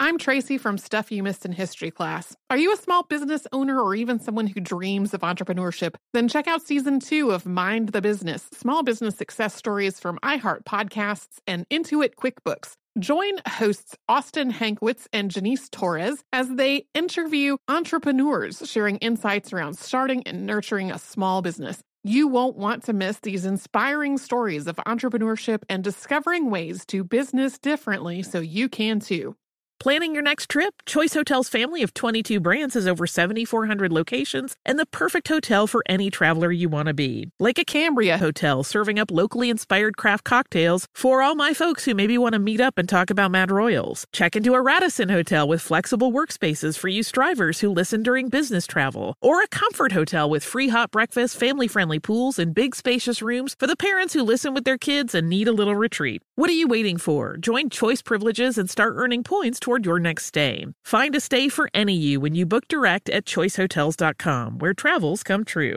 I'm Tracy from Stuff You Missed in History class. Are you a small business owner or even someone who dreams of entrepreneurship? Then check out Season 2 of Mind the Business, Small Business Success Stories from iHeart Podcasts and Intuit QuickBooks. Join hosts Austin Hankwitz and Janice Torres as they interview entrepreneurs sharing insights around starting and nurturing a small business. You won't want to miss these inspiring stories of entrepreneurship and discovering ways to business differently so you can too. Planning your next trip? Choice Hotels' family of 22 brands has over 7,400 locations and the perfect hotel for any traveler you want to be. Like a Cambria Hotel serving up locally inspired craft cocktails for all my folks who maybe want to meet up and talk about Mad Royals. Check into a Radisson Hotel with flexible workspaces for you strivers who listen during business travel. Or a Comfort Hotel with free hot breakfast, family-friendly pools, and big spacious rooms for the parents who listen with their kids and need a little retreat. What are you waiting for? Join Choice Privileges and start earning points toward your next stay. Find a stay for any you when you book direct at choicehotels.com, where travels come true.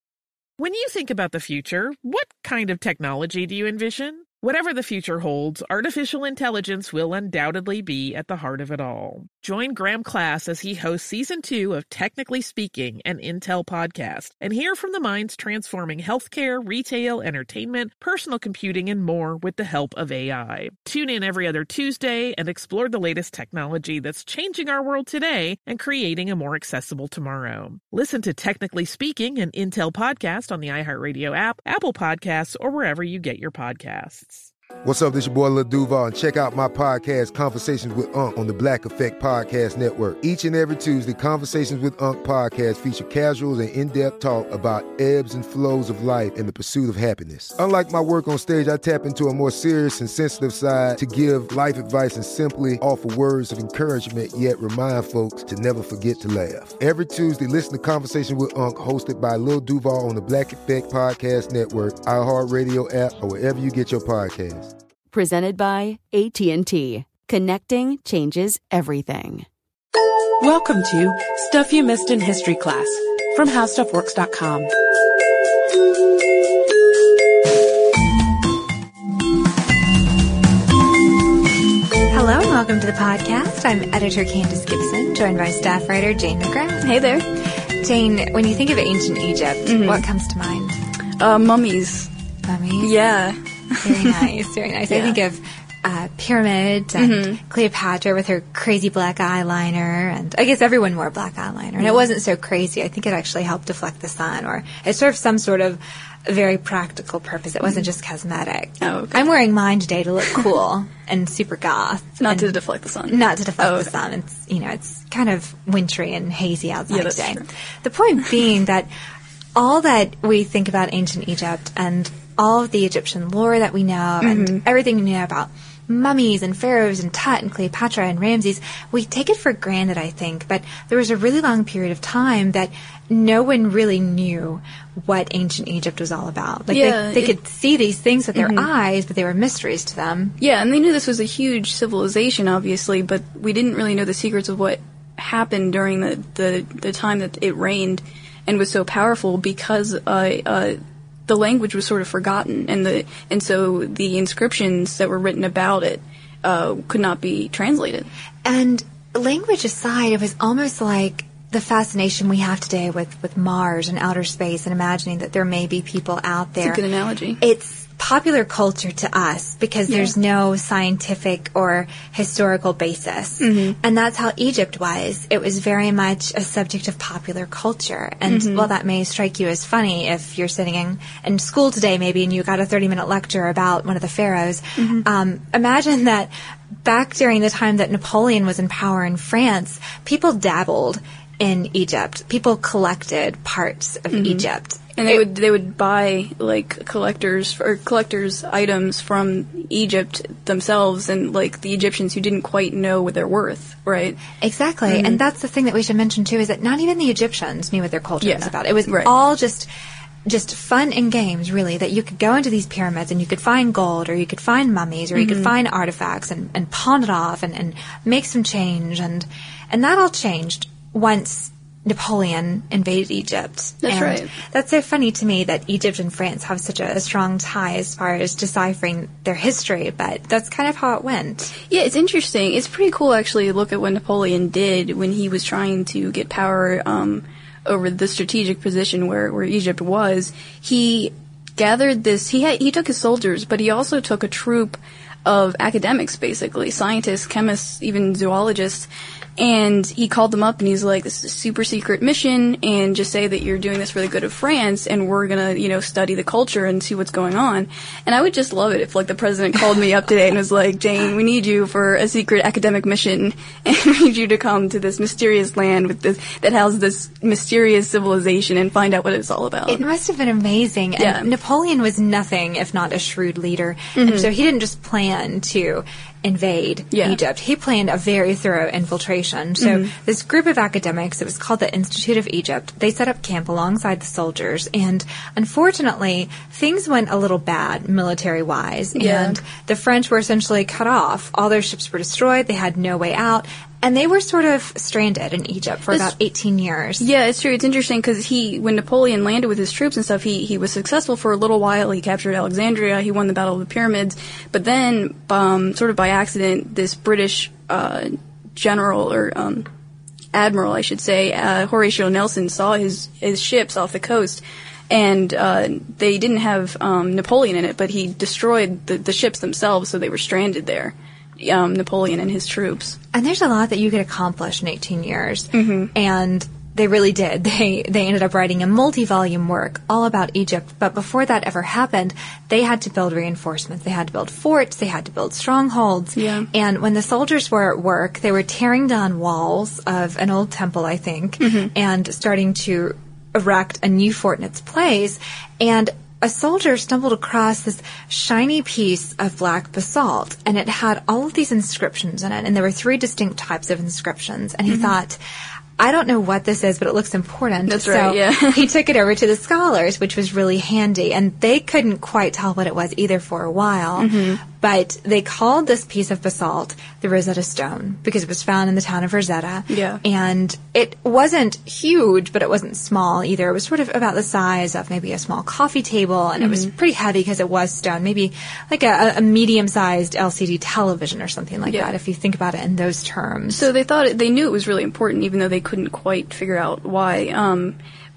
When you think about the future, what kind of technology do you envision? Whatever the future holds, artificial intelligence will undoubtedly be at the heart of it all. Join Graham Class as he hosts Season 2 of Technically Speaking, an Intel podcast, and hear from the minds transforming healthcare, retail, entertainment, personal computing, and more with the help of AI. Tune in every other Tuesday and explore the latest technology that's changing our world today and creating a more accessible tomorrow. Listen to Technically Speaking, an Intel podcast on the iHeartRadio app, Apple Podcasts, or wherever you get your podcasts. What's up, this your boy Lil Duval, and check out my podcast, Conversations with Unc, on the Black Effect Podcast Network. Each and every Tuesday, Conversations with Unc podcast feature casuals and in-depth talk about ebbs and flows of life and the pursuit of happiness. Unlike my work on stage, I tap into a more serious and sensitive side to give life advice and simply offer words of encouragement, yet remind folks to never forget to laugh. Every Tuesday, listen to Conversations with Unc, hosted by Lil Duval on the Black Effect Podcast Network, iHeartRadio app, or wherever you get your podcasts. Presented by AT&T. Connecting changes everything. Welcome to Stuff You Missed in History class from HowStuffWorks.com. Hello and welcome to the podcast. I'm editor Candace Gibson, joined by staff writer Jane McGrath. Hey there. Jane, when you think of ancient Egypt, what comes to mind? Mummies. Mummies? Yeah. Very nice, very nice. Yeah. I think of pyramids and Cleopatra with her crazy black eyeliner, and I guess everyone wore black eyeliner, and it wasn't so crazy. I think it actually helped deflect the sun, or it served some sort of very practical purpose. It wasn't just cosmetic. Oh, okay. I'm wearing mine today to look cool and super goth. Not to deflect the sun. Not to deflect the sun. It's, it's kind of wintry and hazy outside today. True. The point being that all that we think about ancient Egypt and all of the Egyptian lore that we know and everything we know about mummies and pharaohs and Tut and Cleopatra and Ramses, we take it for granted, I think. But there was a really long period of time that no one really knew what ancient Egypt was all about. Like they could see these things with their eyes, but they were mysteries to them. Yeah, and they knew this was a huge civilization, obviously, but we didn't really know the secrets of what happened during the time that it reigned and was so powerful because the language was sort of forgotten, and so the inscriptions that were written about it could not be translated. And language aside, it was almost like the fascination we have today with Mars and outer space and imagining that there may be people out there. It's a good analogy. It's popular culture to us because there's no scientific or historical basis. And that's how Egypt was. It was very much a subject of popular culture. And while that may strike you as funny if you're sitting in school today maybe and you got a 30-minute lecture about one of the pharaohs, imagine that back during the time that Napoleon was in power in France, people dabbled in Egypt. People collected parts of Egypt. And they would buy like collectors items from Egypt themselves, and like the Egyptians who didn't quite know what they're worth, right? Exactly. And that's the thing that we should mention too, is that not even the Egyptians knew what their culture was about. It was all just fun and games, really, that you could go into these pyramids and you could find gold, or you could find mummies, or you could find artifacts and pawn it off and make some change, and that all changed once Napoleon invaded Egypt. That's right. That's so funny to me that Egypt and France have such a strong tie as far as deciphering their history, but that's kind of how it went. Yeah, it's interesting. It's pretty cool, actually, to look at what Napoleon did when he was trying to get power over the strategic position where Egypt was. He gathered this, he took his soldiers, but he also took a troop of academics, basically, scientists, chemists, even zoologists, and he called them up and he's like, this is a super secret mission, and just say that you're doing this for the good of France, and we're gonna, study the culture and see what's going on. And I would just love it if, the president called me up today and was like, Jane, we need you for a secret academic mission, and we need you to come to this mysterious land that houses this mysterious civilization and find out what it's all about. It must have been amazing. Yeah. And Napoleon was nothing if not a shrewd leader. And so he didn't just plan to invade Egypt. He planned a very thorough infiltration. So this group of academics, it was called the Institute of Egypt, they set up camp alongside the soldiers, and unfortunately things went a little bad military-wise, and the French were essentially cut off. All their ships were destroyed, they had no way out, and they were sort of stranded in Egypt for about 18 years. Yeah, it's true. It's interesting because when Napoleon landed with his troops and stuff, he was successful for a little while. He captured Alexandria. He won the Battle of the Pyramids. But then, sort of by accident, this British general, or admiral, I should say, Horatio Nelson, saw his ships off the coast. And they didn't have Napoleon in it, but he destroyed the ships themselves, so they were stranded there. Napoleon and his troops. And there's a lot that you could accomplish in 18 years. And they really did. They ended up writing a multi-volume work all about Egypt. But before that ever happened, they had to build reinforcements. They had to build forts. They had to build strongholds. Yeah. And when the soldiers were at work, they were tearing down walls of an old temple, I think, and starting to erect a new fort in its place. And a soldier stumbled across this shiny piece of black basalt, and it had all of these inscriptions in it, and there were 3 distinct types of inscriptions, and he thought, I don't know what this is, but it looks important. That's right, yeah. He took it over to the scholars, which was really handy, and they couldn't quite tell what it was either for a while, but they called this piece of basalt the Rosetta Stone because it was found in the town of Rosetta. Yeah. And it wasn't huge, but it wasn't small either. It was sort of about the size of maybe a small coffee table, and it was pretty heavy because it was stone, maybe like a medium-sized LCD television or something like that, if you think about it in those terms. So they knew it was really important, even though they couldn't quite figure out why.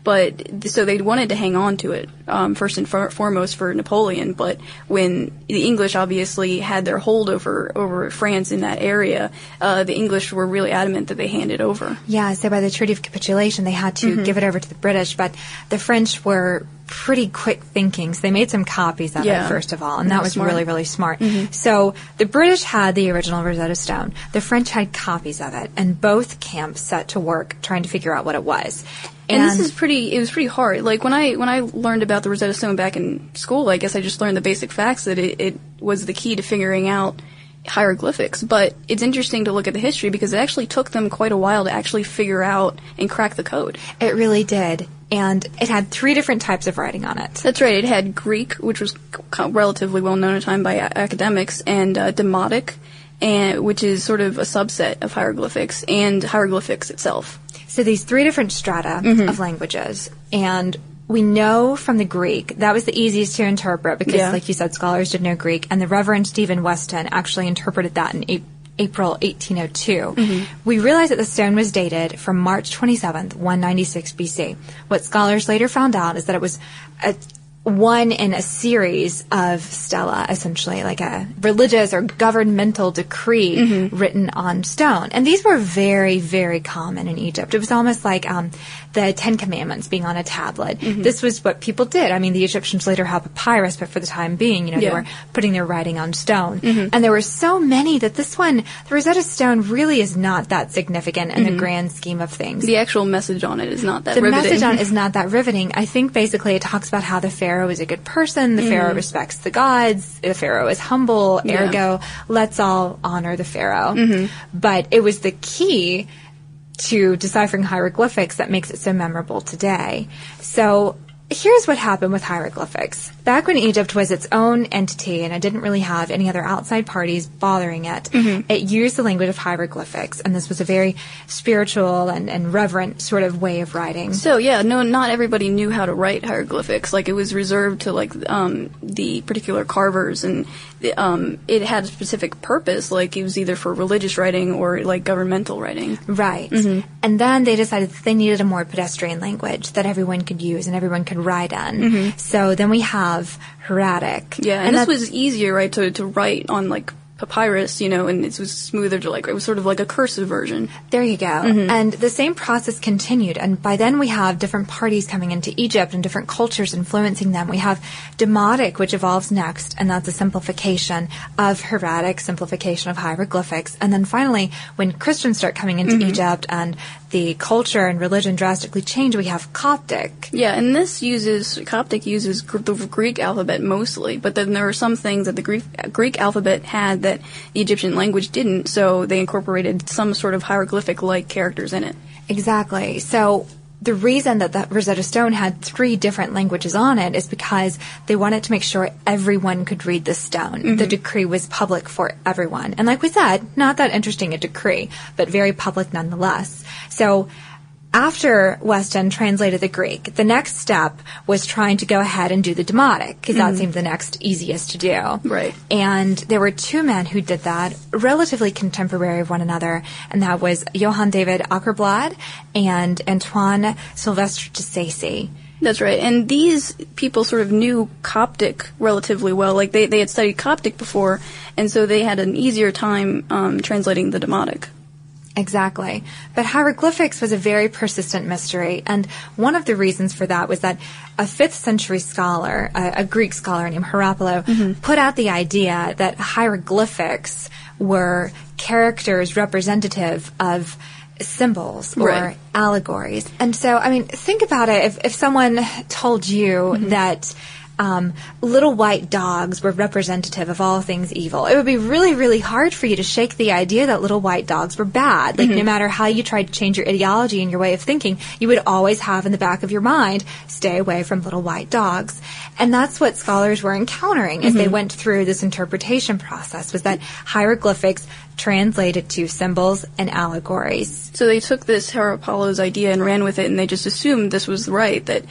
But so they wanted to hang on to it, first and foremost for Napoleon. But when the English obviously had their hold over France in that area, the English were really adamant that they hand it over. Yeah, so by the Treaty of Capitulation, they had to give it over to the British. But the French were pretty quick thinking, so they made some copies of it, first of all, and that was smart. really, really smart. So the British had the original Rosetta Stone. The French had copies of it, and both camps set to work trying to figure out what it was. And this is it was pretty hard. Like when I learned about the Rosetta Stone back in school, I guess I just learned the basic facts that it was the key to figuring out hieroglyphics. But it's interesting to look at the history because it actually took them quite a while to actually figure out and crack the code. It really did. And it had 3 different types of writing on it. That's right. It had Greek, which was relatively well known at the time by academics, and Demotic, which is sort of a subset of hieroglyphics, and hieroglyphics itself. So these 3 different strata of languages, and we know from the Greek, that was the easiest to interpret because, like you said, scholars did know Greek, and the Reverend Stephen Weston actually interpreted that in April 1802. We realize that the stone was dated from March 27th, 196 BC. What scholars later found out is that it was one in a series of stela, essentially, like a religious or governmental decree written on stone. And these were very, very common in Egypt. It was almost like the 10 Commandments being on a tablet. This was what people did. I mean, the Egyptians later had papyrus, but for the time being, they were putting their writing on stone. And there were so many that this one, the Rosetta Stone, really is not that significant in the grand scheme of things. The actual message on it is not that riveting. The message on it is not that riveting. I think basically it talks about how the Pharaoh is a good person, the Pharaoh respects the gods, the Pharaoh is humble, ergo, let's all honor the Pharaoh. But it was the key to deciphering hieroglyphics that makes it so memorable today. So here's what happened with hieroglyphics. Back when Egypt was its own entity and it didn't really have any other outside parties bothering it, it used the language of hieroglyphics, and this was a very spiritual and reverent sort of way of writing. So, yeah, no, not everybody knew how to write hieroglyphics. Like, it was reserved to, like, the particular carvers, and it had a specific purpose. Like, it was either for religious writing or, like, governmental writing. Right. And then they decided that they needed a more pedestrian language that everyone could use and everyone could write in. So then we have Hieratic. Yeah, and this was easier, right, to write on, like, papyrus, you know, and it was smoother to, like, it was sort of like a cursive version. There you go. And the same process continued, and by then we have different parties coming into Egypt and different cultures influencing them. We have Demotic, which evolves next, and that's a simplification of Hieratic, simplification of hieroglyphics. And then finally, when Christians start coming into Egypt and the culture and religion drastically change, we have Coptic. Yeah, and Coptic uses the Greek alphabet mostly, but then there are some things that the Greek alphabet had that the Egyptian language didn't, so they incorporated some sort of hieroglyphic-like characters in it. Exactly. So the reason that the Rosetta Stone had 3 different languages on it is because they wanted to make sure everyone could read the stone. The decree was public for everyone. And like we said, not that interesting a decree, but very public nonetheless. So after Weston translated the Greek, the next step was trying to go ahead and do the Demotic, because that seemed the next easiest to do. Right. And there were 2 men who did that, relatively contemporary of one another, and that was Johann David Åkerblad and Antoine Sylvestre de Sacy. That's right. And these people sort of knew Coptic relatively well. Like, they had studied Coptic before, and so they had an easier time translating the Demotic. Exactly. But hieroglyphics was a very persistent mystery, and one of the reasons for that was that a 5th century scholar, a Greek scholar named Herapolo, put out the idea that hieroglyphics were characters representative of symbols or allegories. And so, I mean, think about it. If someone told you that little white dogs were representative of all things evil, it would be really, really hard for you to shake the idea that little white dogs were bad. Like, no matter how you tried to change your ideology and your way of thinking, you would always have in the back of your mind, stay away from little white dogs. And that's what scholars were encountering as they went through this interpretation process, was that hieroglyphics translated to symbols and allegories. So they took this Herapolo's idea and ran with it, and they just assumed this was right, that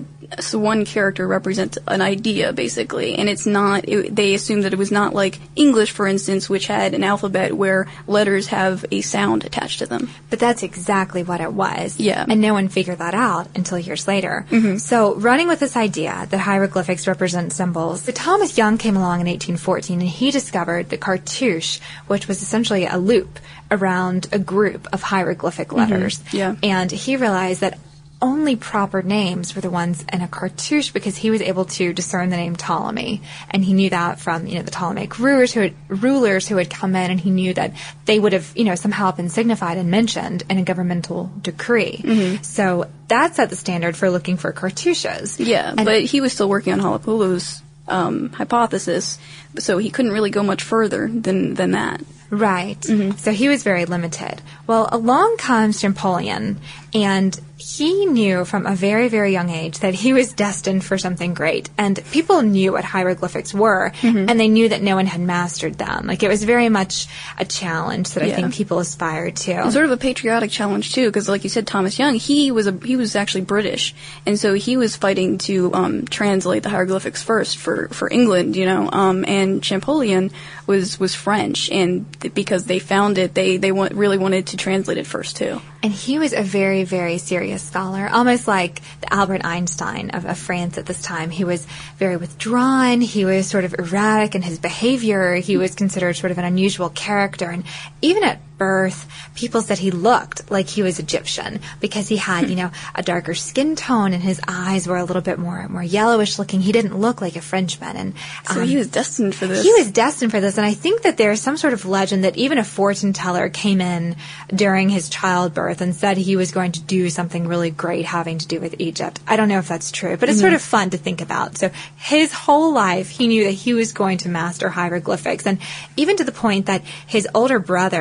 one character represents an idea, basically, and it's not, they assumed that it was not like English, for instance, which had an alphabet where letters have a sound attached to them. But that's exactly what it was. Yeah. And no one figured that out until years later. So running with this idea that hieroglyphics represent symbols, Thomas Young came along in 1814, and he discovered the cartouche, which was essentially a loop around a group of hieroglyphic letters. Yeah. And he realized that only proper names were the ones in a cartouche, because he was able to discern the name Ptolemy, and he knew that from, the Ptolemaic rulers who had come in, and he knew that they would have, somehow been signified and mentioned in a governmental decree. So that set the standard for looking for cartouches. Yeah, but he was still working on Harapolo's hypothesis, so he couldn't really go much further than that. Right. So he was very limited. Well, along comes Champollion, and he knew from a very, very young age that he was destined for something great. And people knew what hieroglyphics were, and they knew that no one had mastered them. Like, it was very much a challenge that I think people aspired to. And sort of a patriotic challenge, too, because like you said, Thomas Young, he was actually British, and so he was fighting to translate the hieroglyphics first for England, and Champollion was French, and because they found it, they really wanted to translate it first, too. And he was a very, very serious scholar, almost like the Albert Einstein of France at this time. He was very withdrawn. He was sort of erratic in his behavior. He was considered sort of an unusual character. And even at birth, people said he looked like he was Egyptian because he had, a darker skin tone, and his eyes were a little bit more yellowish looking. He didn't look like a Frenchman. And so he was destined for this. He was destined for this. And I think that there's some sort of legend that even a fortune teller came in during his childbirth and said he was going to do something really great having to do with Egypt. I don't know if that's true, but it's sort of fun to think about. So his whole life, he knew that he was going to master hieroglyphics, and even to the point that his older brother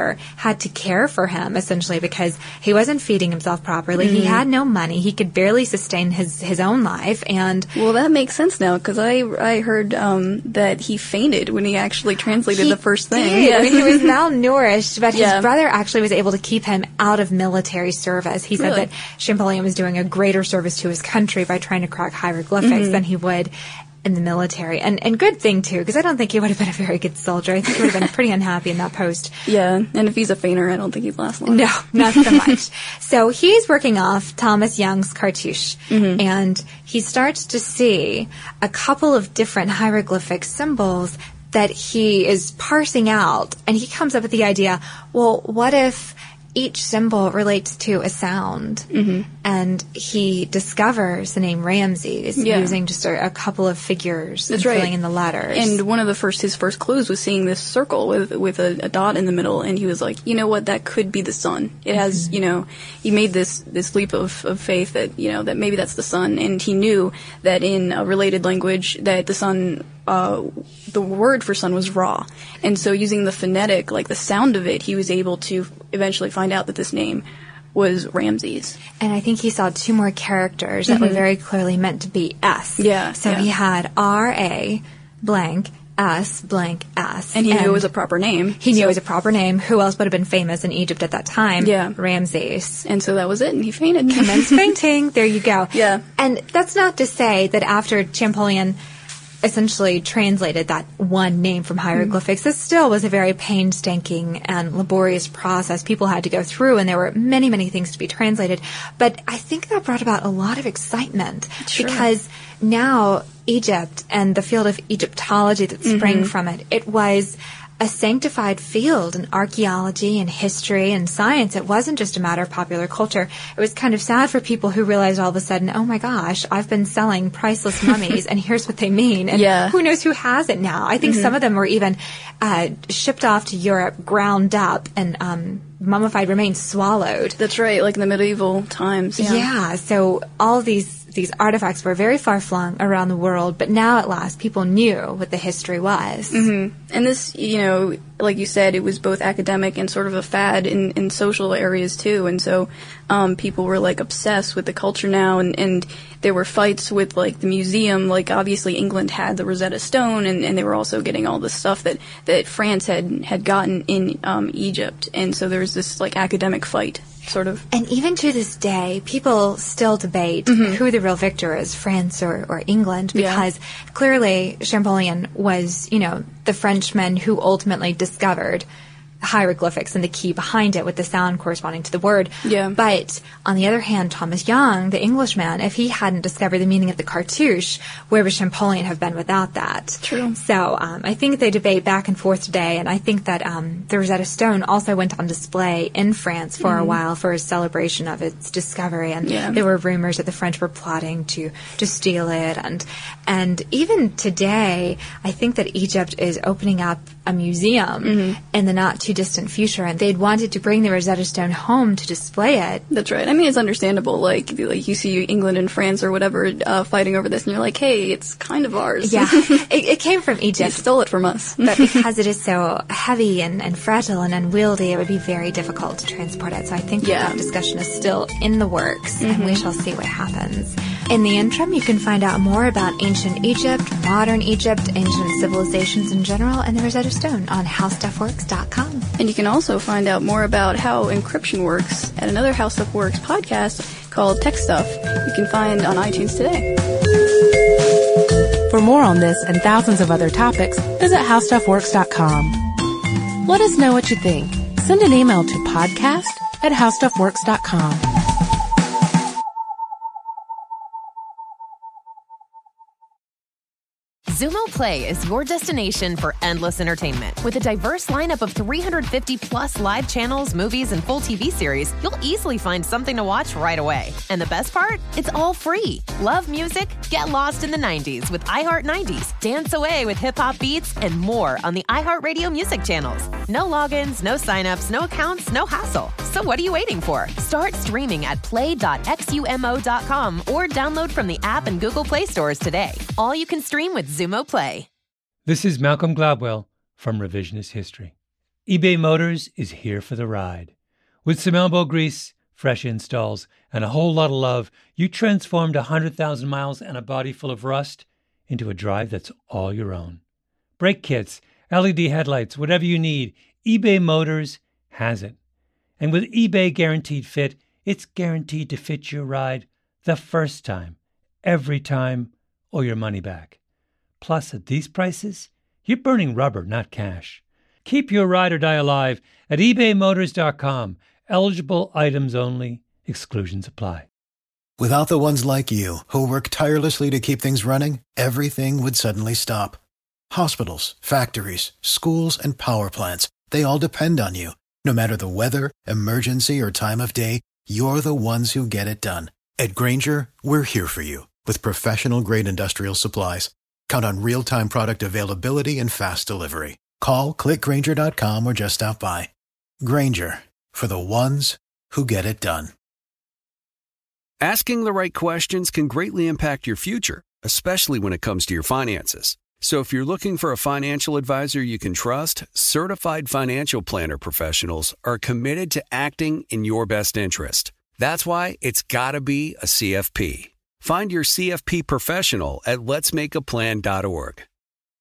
had to care for him, essentially, because he wasn't feeding himself properly. He had no money. He could barely sustain his own life. And well, that makes sense now, because I heard that he fainted when he actually translated the first thing. Yeah. I mean, he was malnourished, but his brother actually was able to keep him out of military service. He said that Champollion was doing a greater service to his country by trying to crack hieroglyphics than he would in the military. And good thing, too, because I don't think he would have been a very good soldier. I think he would have been pretty unhappy in that post. Yeah, and if he's a fainter, I don't think he'd last long. No, not so much. So he's working off Thomas Young's cartouche, and he starts to see a couple of different hieroglyphic symbols that he is parsing out, and he comes up with the idea, well, what if each symbol relates to a sound? And he discovers the name Ramses using just a couple of figures and filling in the letters. And one of his first clues was seeing this circle with a dot in the middle, and he was like, you know what, that could be the sun. It has, he made this leap of faith that, that maybe that's the sun, and he knew that in a related language that the sun, the word for sun was Ra. And so using the phonetic, like the sound of it, he was able to eventually find out that this name was Ramses. And I think he saw two more characters that were very clearly meant to be S. Yeah. So he had R-A blank S blank S. And he knew it was a proper name. He knew it was a proper name. Who else would have been famous in Egypt at that time? Yeah. Ramses. And so that was it, and he fainted. Commenced fainting. There you go. Yeah. And that's not to say that after Champollion essentially translated that one name from hieroglyphics, this still was a very painstaking and laborious process people had to go through, and there were many, many things to be translated. But I think that brought about a lot of excitement because now Egypt and the field of Egyptology that sprang from it, it was a sanctified field in archaeology and history and science. It wasn't just a matter of popular culture. It was kind of sad for people who realized all of a sudden, oh my gosh, I've been selling priceless mummies and here's what they mean. And who knows who has it now? I think some of them were even shipped off to Europe, ground up, and mummified remains swallowed. That's right, like in the medieval times. Yeah, so all these artifacts were very far flung around the world, but now at last people knew what the history was. And this, like you said, it was both academic and sort of a fad in social areas too. And so people were like obsessed with the culture now, and there were fights with like the museum. Like obviously England had the Rosetta Stone, and they were also getting all the stuff that France had gotten in Egypt. And so there was this like academic fight. Sort of. And even to this day, people still debate who the real victor is, France or England, because clearly Champollion was, the Frenchman who ultimately discovered hieroglyphics and the key behind it with the sound corresponding to the word. Yeah. But on the other hand, Thomas Young, the Englishman, if he hadn't discovered the meaning of the cartouche, where would Champollion have been without that? True. So I think they debate back and forth today, and I think that the Rosetta Stone also went on display in France for a while for a celebration of its discovery, and there were rumors that the French were plotting to steal it, and even today, I think that Egypt is opening up a museum in the not too distant future, and they'd wanted to bring the Rosetta Stone home to display it. That's right. I mean, it's understandable. Like you see England and France or whatever fighting over this, and you're like, hey, it's kind of ours. Yeah, it came from Egypt. They stole it from us. But because it is so heavy and fragile and unwieldy, it would be very difficult to transport it. So I think that discussion is still in the works, and we shall see what happens. In the interim, you can find out more about ancient Egypt, modern Egypt, ancient civilizations in general, and the Rosetta Stone on HowStuffWorks.com. And you can also find out more about how encryption works at another How Stuff Works podcast called Tech Stuff. You can find on iTunes today. For more on this and thousands of other topics, visit HowStuffWorks.com. Let us know what you think. Send an email to podcast@HowStuffWorks.com. Xumo Play is your destination for endless entertainment. With a diverse lineup of 350-plus live channels, movies, and full TV series, you'll easily find something to watch right away. And the best part? It's all free. Love music? Get lost in the 90s with iHeart 90s. Dance away with hip-hop beats and more on the iHeartRadio music channels. No logins, no signups, no accounts, no hassle. So what are you waiting for? Start streaming at play.xumo.com or download from the app and Google Play stores today. All you can stream with Xumo Play. This is Malcolm Gladwell from Revisionist History. eBay Motors is here for the ride. With some elbow grease, fresh installs, and a whole lot of love, you transformed 100,000 miles and a body full of rust into a drive that's all your own. Brake kits, LED headlights, whatever you need, eBay Motors has it. And with eBay Guaranteed Fit, it's guaranteed to fit your ride the first time, every time, or your money back. Plus, at these prices, you're burning rubber, not cash. Keep your ride or die alive at ebaymotors.com. Eligible items only. Exclusions apply. Without the ones like you, who work tirelessly to keep things running, everything would suddenly stop. Hospitals, factories, schools, and power plants, they all depend on you. No matter the weather, emergency, or time of day, you're the ones who get it done. At Grainger, we're here for you with professional-grade industrial supplies. Count on real-time product availability and fast delivery. Call, click Grainger.com, or just stop by. Grainger, for the ones who get it done. Asking the right questions can greatly impact your future, especially when it comes to your finances. So if you're looking for a financial advisor you can trust, certified financial planner professionals are committed to acting in your best interest. That's why it's got to be a CFP. Find your CFP professional at letsmakeaplan.org.